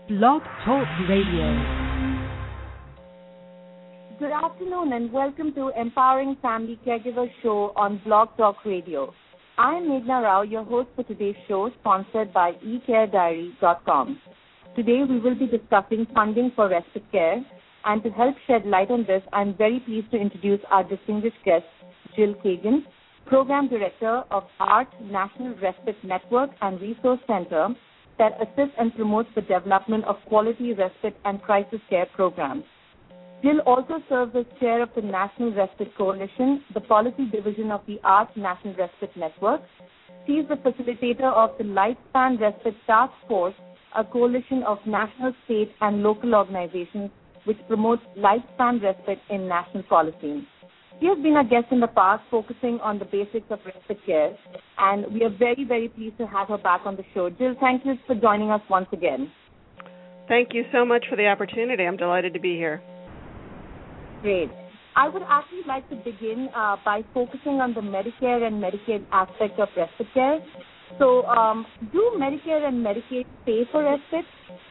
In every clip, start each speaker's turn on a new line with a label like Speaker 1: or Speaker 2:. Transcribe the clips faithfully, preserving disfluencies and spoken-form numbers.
Speaker 1: Blog Talk Radio.
Speaker 2: Good afternoon and welcome to Empowering Family Caregiver Show on Blog Talk Radio. I am Meghna Rao, your host for today's show, sponsored by e care diary dot com. Today we will be discussing funding for respite care, and to help shed light on this, I am very pleased to introduce our distinguished guest, Jill Kagan, Program Director of ART National Respite Network and Resource Center that assists and promotes the development of quality respite and crisis care programs. Jill also serves as chair of the National Respite Coalition, the policy division of the ART National Respite Network. She is the facilitator of the Lifespan Respite Task Force, a coalition of national, state, and local organizations which promotes lifespan respite in national policy. She has been a guest in the past focusing on the basics of respite care, and we are very, very pleased to have her back on the show. Jill, thank you for joining us once again.
Speaker 3: Thank you so much for the opportunity. I'm delighted to be here.
Speaker 2: Great. I would actually like to begin uh, by focusing on the Medicare and Medicaid aspect of respite care. So, um, do Medicare and Medicaid pay for respite?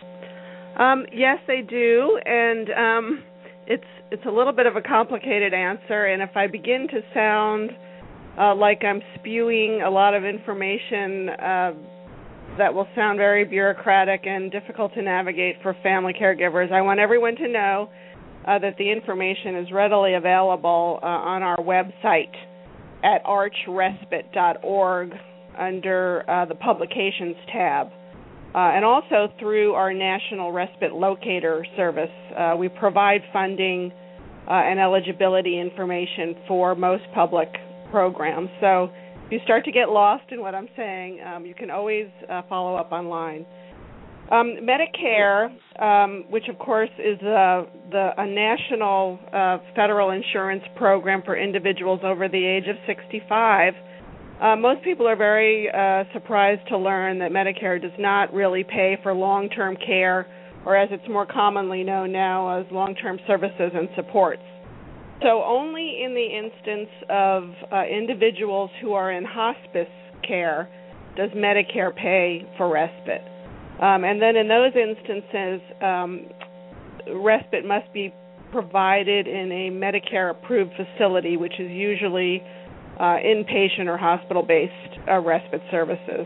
Speaker 3: Um, yes, they do, and um, it's it's a little bit of a complicated answer. And if I begin to sound uh, like I'm spewing a lot of information uh, that will sound very bureaucratic and difficult to navigate for family caregivers, I want everyone to know uh, that the information is readily available uh, on our website at arch respite dot org under uh, the Publications tab. Uh, and also through our National Respite Locator Service. Uh, we provide funding uh, and eligibility information for most public programs. So if you start to get lost in what I'm saying, um, you can always uh, follow up online. Um, Medicare, um, which of course is uh, the, a national uh, federal insurance program for individuals over the age of sixty-five, Uh, most people are very uh, surprised to learn that Medicare does not really pay for long-term care, or as it's more commonly known now as long-term services and supports. So only in the instance of uh, individuals who are in hospice care does Medicare pay for respite. Um, and then in those instances, um, respite must be provided in a Medicare-approved facility, which is usually Uh, inpatient or hospital-based uh, respite services.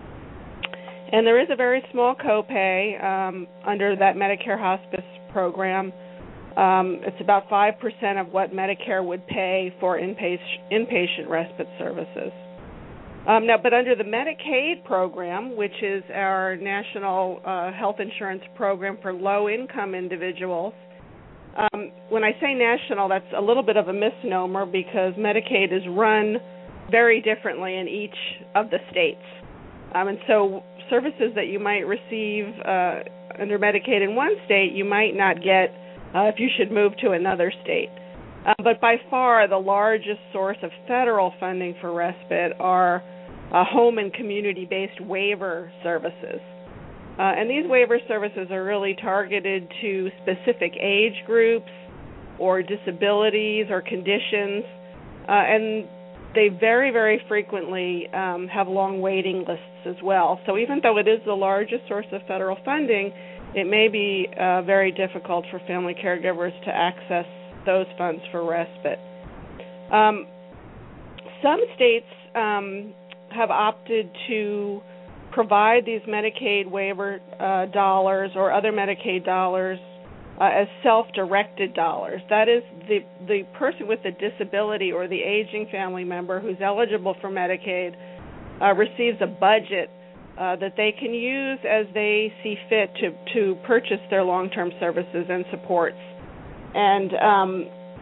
Speaker 3: And there is a very small copay um, under that Medicare hospice program. Um, it's about five percent of what Medicare would pay for inpatient, inpatient respite services. Um, now, but under the Medicaid program, which is our national uh, health insurance program for low-income individuals, Um, when I say national, that's a little bit of a misnomer because Medicaid is run very differently in each of the states. Um, and so services that you might receive uh, under Medicaid in one state, you might not get uh, if you should move to another state. Uh, but by far the largest source of federal funding for respite are uh, home and community-based waiver services. Uh, and these waiver services are really targeted to specific age groups or disabilities or conditions, uh, and they very, very frequently um, have long waiting lists as well. So even though it is the largest source of federal funding, it may be uh, very difficult for family caregivers to access those funds for respite. Um, some states um, have opted to provide these Medicaid waiver uh, dollars or other Medicaid dollars uh, as self-directed dollars. That is, the the person with the disability or the aging family member who's eligible for Medicaid uh, receives a budget uh, that they can use as they see fit to, to purchase their long-term services and supports. And um,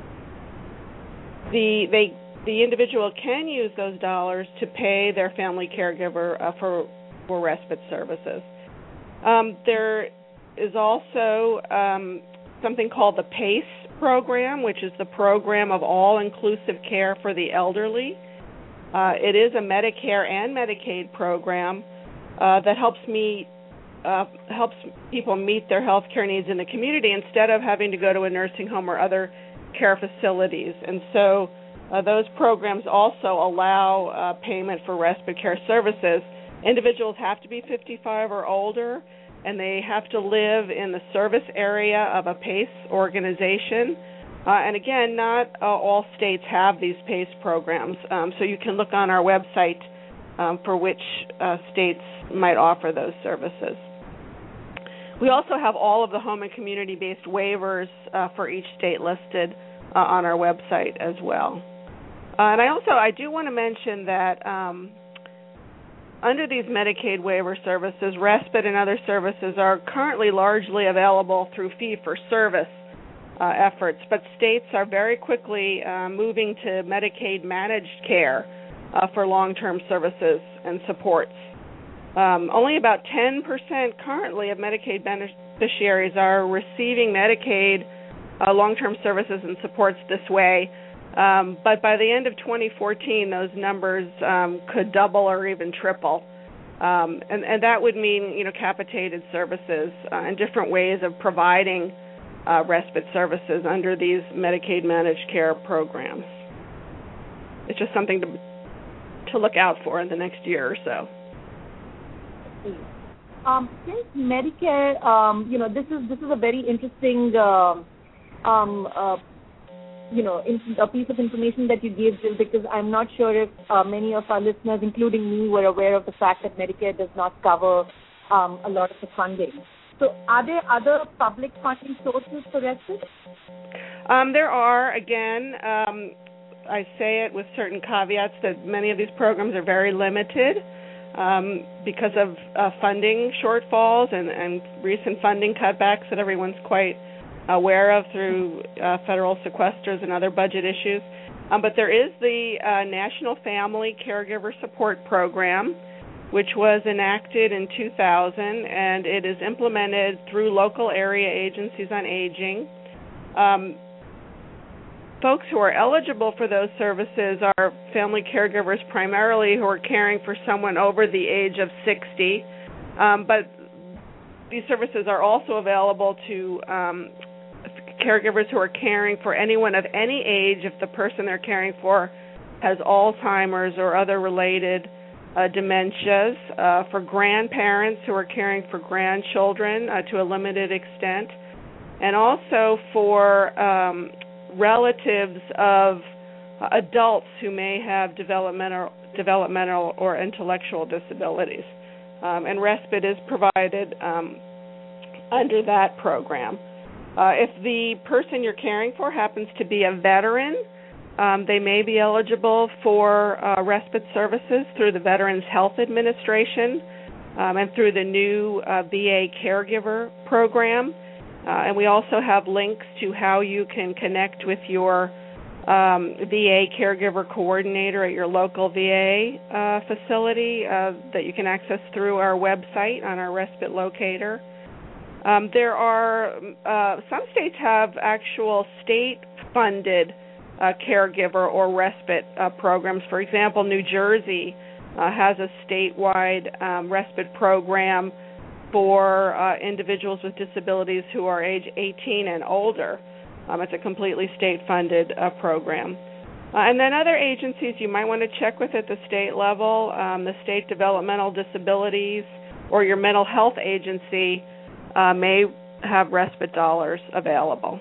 Speaker 3: the they the individual can use those dollars to pay their family caregiver uh, for for respite services. Um, there is also um, something called the PACE program, which is the program of all-inclusive care for the elderly. Uh, it is a Medicare and Medicaid program uh, that helps meet uh, helps people meet their health care needs in the community instead of having to go to a nursing home or other care facilities. And so uh, those programs also allow uh, payment for respite care services. Individuals have to be fifty-five or older, and they have to live in the service area of a PACE organization. Uh, and again, not uh, all states have these PACE programs, um, so you can look on our website um, for which uh, states might offer those services. We also have all of the home and community-based waivers uh, for each state listed uh, on our website as well. Uh, and I also, I do want to mention that um, under these Medicaid waiver services, respite and other services are currently largely available through fee-for-service uh, efforts, but states are very quickly uh, moving to Medicaid managed care uh, for long-term services and supports. Um, only about ten percent currently of Medicaid beneficiaries are receiving Medicaid uh, long-term services and supports this way. Um, but by the end of twenty fourteen, those numbers um, could double or even triple. Um, and, and that would mean, you know, capitated services uh, and different ways of providing uh, respite services under these Medicaid managed care programs. It's just something to, to look out for in the next year or so.
Speaker 2: Um, since Medicare, um, you know, this is this is a very interesting uh, um, uh, you know, in, a piece of information that you gave, Jill, because I'm not sure if uh, many of our listeners, including me, were aware of the fact that Medicare does not cover um, a lot of the funding. So are there other public funding sources for respite?
Speaker 3: Um, there are. Again, um, I say it with certain caveats that many of these programs are very limited um, because of uh, funding shortfalls and, and recent funding cutbacks that everyone's quite aware of through uh, federal sequesters and other budget issues. Um, but there is the uh, National Family Caregiver Support Program, which was enacted in two thousand, and it is implemented through local area agencies on aging. Um, folks who are eligible for those services are family caregivers primarily who are caring for someone over the age of sixty, um, but these services are also available to um, caregivers who are caring for anyone of any age if the person they're caring for has Alzheimer's or other related uh, dementias, uh, for grandparents who are caring for grandchildren uh, to a limited extent, and also for um, relatives of uh, adults who may have developmental, developmental or intellectual disabilities. Um, and respite is provided um, under that program. Uh, if the person you're caring for happens to be a veteran, um, they may be eligible for uh, respite services through the Veterans Health Administration um, and through the new uh, V A caregiver program. Uh, and we also have links to how you can connect with your um, V A caregiver coordinator at your local V A uh, facility uh, that you can access through our website on our respite locator. Um, there are, uh, some states have actual state-funded uh, caregiver or respite uh, programs. For example, New Jersey uh, has a statewide um, respite program for uh, individuals with disabilities who are age eighteen and older. Um, it's a completely state-funded uh, program. Uh, and then other agencies you might want to check with at the state level, um, the State Developmental Disabilities or your mental health agency Uh, may have respite dollars available.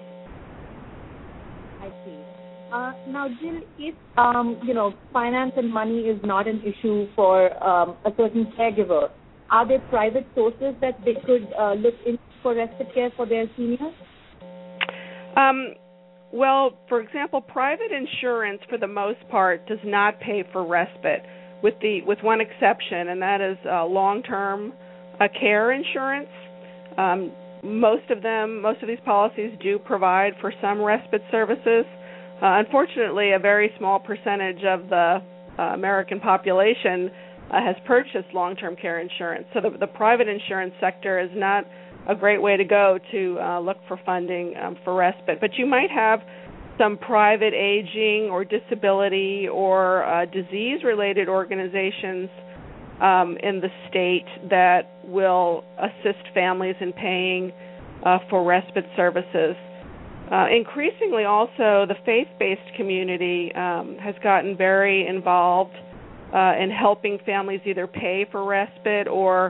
Speaker 2: I see. Uh, now, Jill, if um, you know, finance and money is not an issue for um, a certain caregiver, are there private sources that they could uh, look into for respite care for their seniors?
Speaker 3: Um, well, for example, private insurance, for the most part, does not pay for respite, with the with one exception, and that is uh, long-term uh, care insurance. Um, most of them, most of these policies do provide for some respite services. Uh, unfortunately, a very small percentage of the uh, American population uh, has purchased long-term care insurance. So the, the private insurance sector is not a great way to go to uh, look for funding um, for respite. But you might have some private aging or disability or uh, disease-related organizations Um, in the state that will assist families in paying uh, for respite services. Uh, increasingly also, the faith-based community um, has gotten very involved uh, in helping families either pay for respite or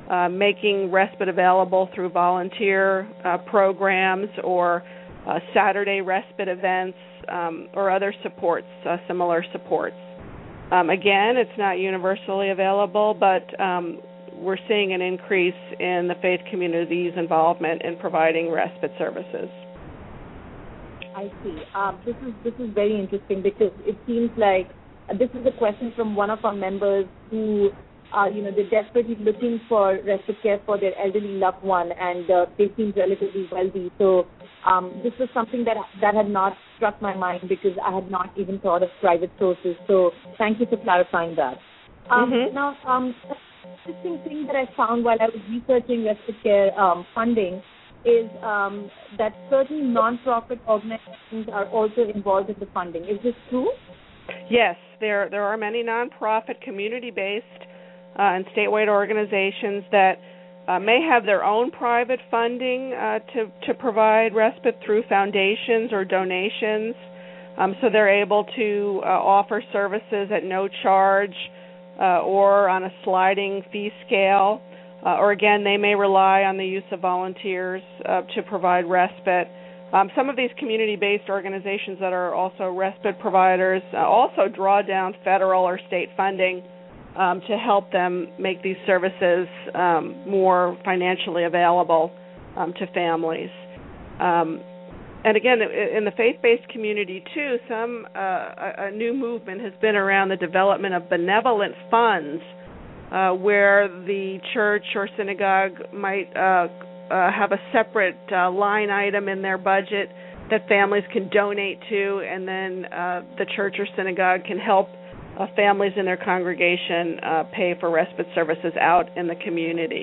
Speaker 3: uh, making respite available through volunteer uh, programs or uh, Saturday respite events um, or other supports, uh, similar supports. Um, again, it's not universally available, but um, we're seeing an increase in the faith community's involvement in providing respite services.
Speaker 2: I see. Um, this is this is very interesting because it seems like uh, this is a question from one of our members who, uh, you know, they're desperately looking for respite care for their elderly loved one, and uh, they seem relatively wealthy. So um, this was something that that had not struck my mind because I had not even thought of private sources. So thank you for clarifying that. Um,
Speaker 3: mm-hmm.
Speaker 2: Now, um, an interesting thing that I found while I was researching respite care um, funding is um, that certain non-profit organizations are also involved in the funding. Is this true?
Speaker 3: Yes, there there are many non-profit, community-based, uh, and statewide organizations that uh, may have their own private funding uh, to to provide respite through foundations or donations. Um, so they're able to uh, offer services at no charge uh, or on a sliding fee scale. Uh, or again, they may rely on the use of volunteers uh, to provide respite. Um, some of these community-based organizations that are also respite providers uh, also draw down federal or state funding um, to help them make these services um, more financially available um, to families. Um, and again, in the faith-based community too, some uh, a, a new movement has been around the development of benevolent funds, Uh, where the church or synagogue might uh, uh, have a separate uh, line item in their budget that families can donate to, and then uh, the church or synagogue can help uh, families in their congregation uh, pay for respite services out in the community.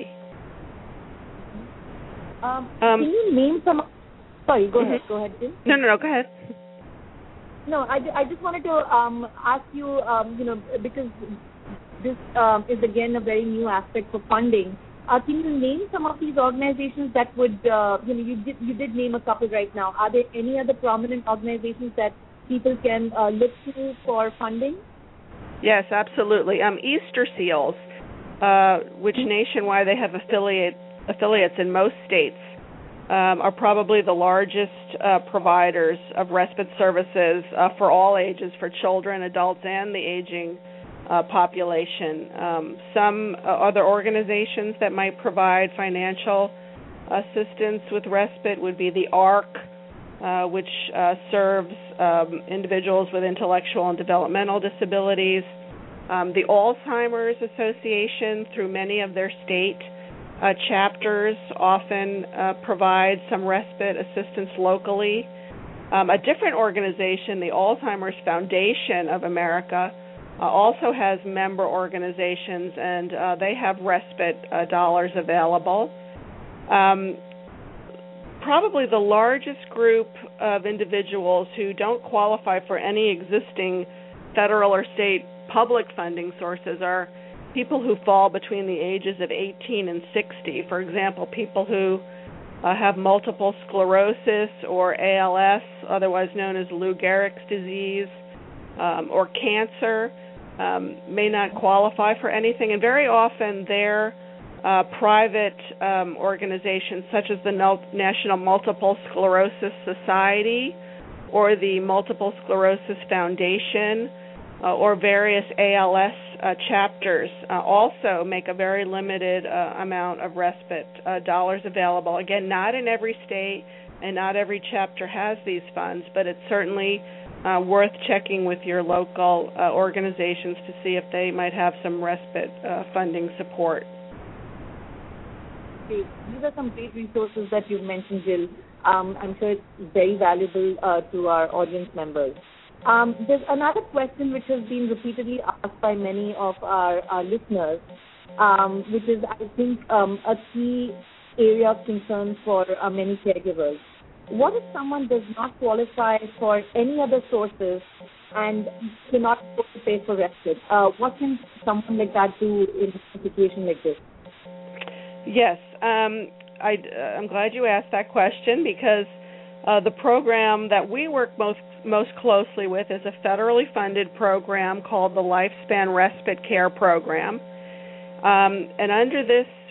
Speaker 2: Um, um, can you name some? Sorry, go mm-hmm. ahead. Go ahead, Jim.
Speaker 3: No, no, no. Go ahead.
Speaker 2: No, I, I just wanted to um, ask you, um, you know, because this um, is again a very new aspect for funding. Uh, can you name some of these organizations that would, uh, you know, you did you did name a couple right now. Are there any other prominent organizations that people can uh, look to for funding?
Speaker 3: Yes, absolutely. Um, Easter Seals, uh, which nationwide they have affiliate affiliates in most states, um, are probably the largest uh, providers of respite services uh, for all ages, for children, adults, and the aging Uh, population. Um, some uh, other organizations that might provide financial assistance with respite would be the ARC, uh, which uh, serves um, individuals with intellectual and developmental disabilities. Um, the Alzheimer's Association, through many of their state uh, chapters, often uh, provide some respite assistance locally. Um, a different organization, the Alzheimer's Foundation of America, Uh, also has member organizations, and uh, they have respite uh, dollars available. Um, probably the largest group of individuals who don't qualify for any existing federal or state public funding sources are people who fall between the ages of eighteen and sixty. For example, people who uh, have multiple sclerosis or A L S, otherwise known as Lou Gehrig's disease, um, or cancer. Um, may not qualify for anything, and very often their uh, private um, organizations, such as the National Multiple Sclerosis Society or the Multiple Sclerosis Foundation uh, or various A L S uh, chapters, uh, also make a very limited uh, amount of respite uh, dollars available. Again, not in every state and not every chapter has these funds, but it's certainly Uh, worth checking with your local uh, organizations to see if they might have some respite uh, funding support.
Speaker 2: Great. These are some great resources that you've mentioned, Jill. Um, I'm sure it's very valuable uh, to our audience members. Um, there's another question which has been repeatedly asked by many of our, our listeners, um, which is, I think, um, a key area of concern for uh, many caregivers. What if someone does not qualify for any other sources and cannot afford to pay for respite? Uh, what can someone like that do in a situation like this?
Speaker 3: Yes, um, I, uh, I'm glad you asked that question because uh, the program that we work most most closely with is a federally funded program called the Lifespan Respite Care Program. Um, and under this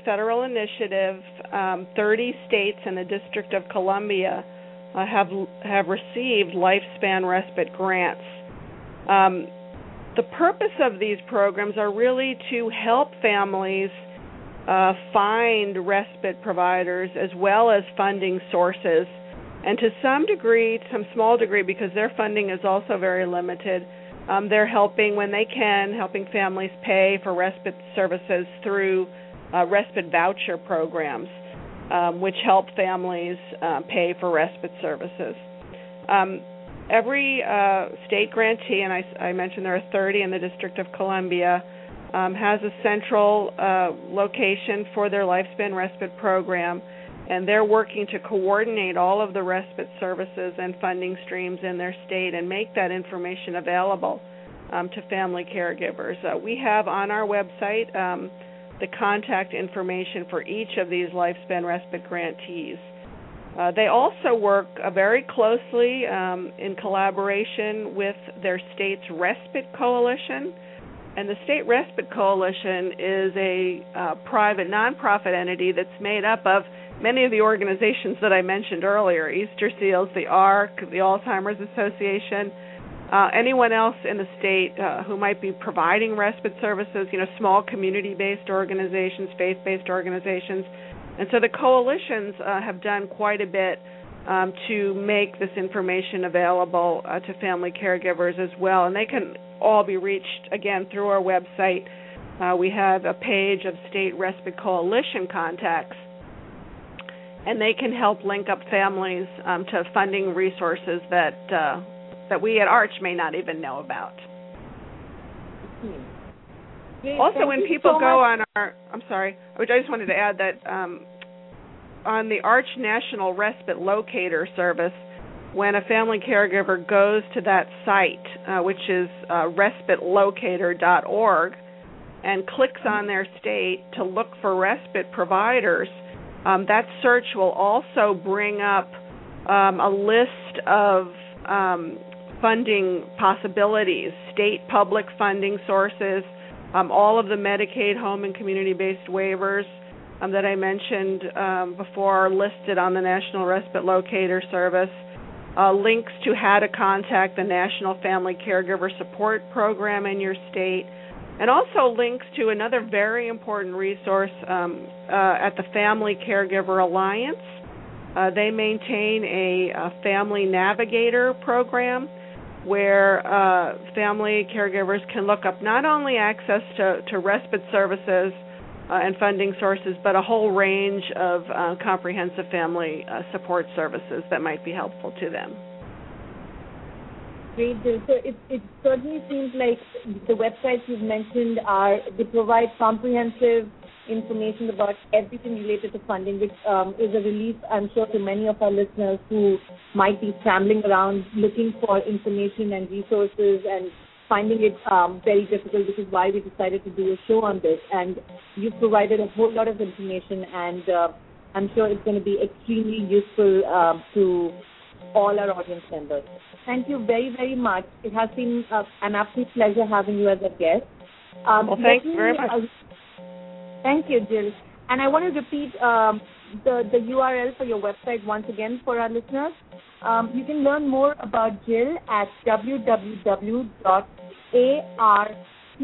Speaker 3: federal initiative, um, thirty states and the District of Columbia uh, have have received lifespan respite grants. Um, the purpose of these programs are really to help families uh, find respite providers as well as funding sources, and to some degree, some small degree, because their funding is also very limited, um, they're helping when they can, helping families pay for respite services through uh, respite voucher programs, um, which help families uh, pay for respite services. Um, every uh, state grantee, and I, I mentioned there are thirty in the District of Columbia, um, has a central uh, location for their lifespan respite program, and they're working to coordinate all of the respite services and funding streams in their state and make that information available um, to family caregivers. Uh, we have on our website um, the contact information for each of these lifespan respite grantees. Uh, they also work uh, very closely um, in collaboration with their state's Respite Coalition. And the State Respite Coalition is a uh, private nonprofit entity that's made up of many of the organizations that I mentioned earlier, Easter Seals, the ARC, the Alzheimer's Association, uh, anyone else in the state uh, who might be providing respite services, you know, small community-based organizations, faith-based organizations. And so the coalitions uh, have done quite a bit um, to make this information available uh, to family caregivers as well. And they can all be reached, again, through our website. Uh, we have a page of State Respite Coalition contacts, and they can help link up families um, to funding resources that uh, that we at ARCH may not even know about.
Speaker 2: Great.
Speaker 3: Also,
Speaker 2: Thank
Speaker 3: when
Speaker 2: you
Speaker 3: people
Speaker 2: so
Speaker 3: go
Speaker 2: much.
Speaker 3: on our, I'm sorry, I just wanted to add that um, on the ARCH National Respite Locator Service, when a family caregiver goes to that site, uh, which is uh, respite locator dot org, and clicks on their state to look for respite providers, um, that search will also bring up um, a list of um, funding possibilities, state public funding sources, um, all of the Medicaid home and community-based waivers um, that I mentioned um, before are listed on the National Respite Locator Service. Uh, links to how to contact the National Family Caregiver Support Program in your state, and also links to another very important resource um, uh, at the Family Caregiver Alliance. Uh, they maintain a, a Family Navigator program where uh, family caregivers can look up not only access to, to respite services uh, and funding sources, but a whole range of uh, comprehensive family uh, support services that might be helpful to them.
Speaker 2: Great, Jill. So it, it certainly seems like the websites you've mentioned are, they provide comprehensive information about everything related to funding, which um, is a relief, I'm sure, to many of our listeners who might be scrambling around looking for information and resources and finding it um, very difficult, which is why we decided to do a show on this. And you've provided a whole lot of information, and uh, I'm sure it's going to be extremely useful uh, to all our audience members. Thank you very, very much. It has been uh, an absolute pleasure having you as a guest. Um,
Speaker 3: well, thanks
Speaker 2: me,
Speaker 3: very much.
Speaker 2: Uh, thank you, Jill. And I want to repeat um, the, the U R L for your website once again for our listeners. Um, you can learn more about Jill at w w w dot arcate,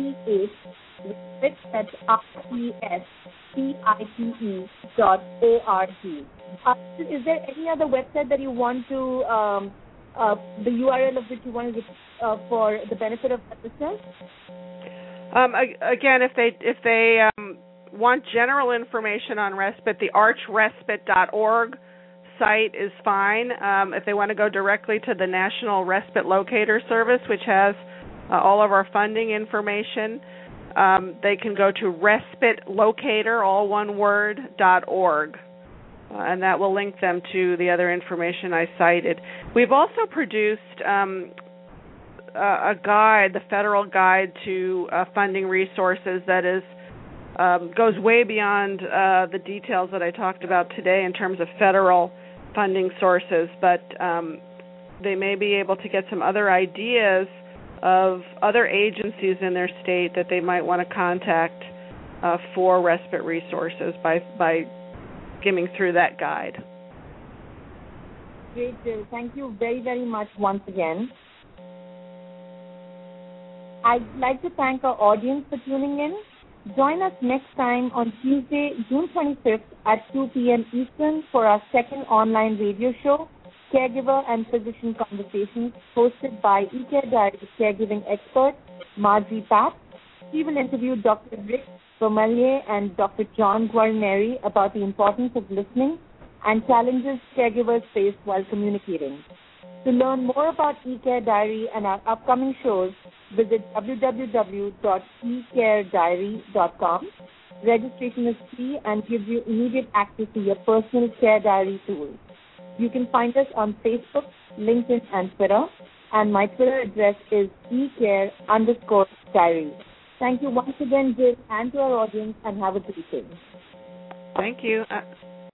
Speaker 2: that's R E S P I T E dot O R G. Uh, is there any other website that you want to, um, uh, the U R L of which you want to, uh, for the benefit of the listeners?
Speaker 3: Um, again, if they if they um, want general information on respite, the arch respite dot org site is fine. Um, if they want to go directly to the National Respite Locator Service, which has uh, all of our funding information, um, they can go to respite locator, all one word, dot org. Uh, and that will link them to the other information I cited. We've also produced um, a, a guide, the federal guide to uh, funding resources that is um, goes way beyond uh, the details that I talked about today in terms of federal funding sources, but um, they may be able to get some other ideas of other agencies in their state that they might want to contact uh, for respite resources by by skimming through that guide.
Speaker 2: Great, Jill. Thank you very, very much once again. I'd like to thank our audience for tuning in. Join us next time on Tuesday, June twenty-fifth at two p.m. Eastern for our second online radio show, Caregiver and Physician Conversations, hosted by eCare Diary caregiving expert Marjorie Papp. She will interview Doctor Rick Vermelier and Doctor John Guarneri about the importance of listening and challenges caregivers face while communicating. To learn more about eCare Diary and our upcoming shows, visit w w w dot e care diary dot com. Registration is free and gives you immediate access to your personal care diary tool. You can find us on Facebook, LinkedIn, and Twitter, and my Twitter address is ecare underscore diary. Thank you once again, Jill, and to our audience, and have a good day.
Speaker 3: Thank you. Uh-